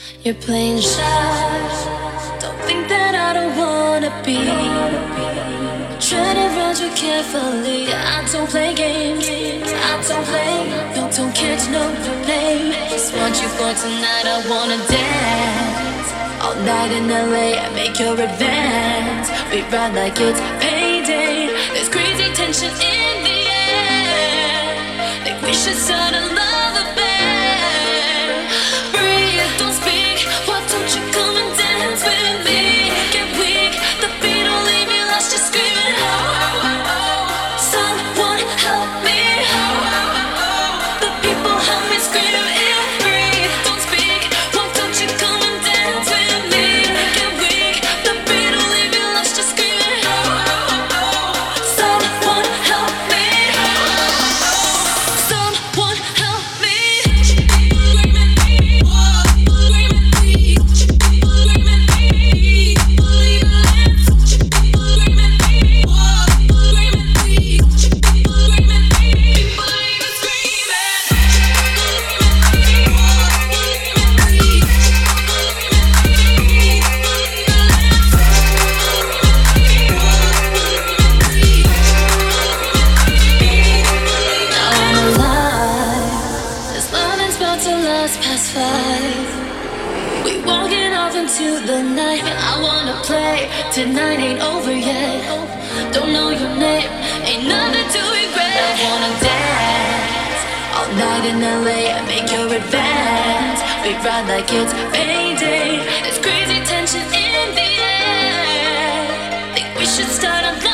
You're playing shy. Don't think that I don't wanna be. Tread around you carefully. I don't play games. I don't play. No, don't care to know your name. Just want you for tonight. I wanna dance all night in LA. I make your advance. We ride like it's payday. There's crazy tension in the air. Think we should start a love affair. Breathe, don't speak. Why don't you come and dance with me? Get weak, the beat will leave me lost, just screaming. Someone help me. The people help me scream. Breathe, don't speak. Why don't you come and dance with me? Get weak, the beat will leave me lost, just screaming. Someone help me. Someone help me. This loving's about to last past 5. We walking off into the night. I wanna play. Tonight ain't over yet. Don't know your name. Ain't nothing to regret. I wanna dance all night in LA. I make your advance. We ride like it's payday. There's crazy tension in the air. Think we should start a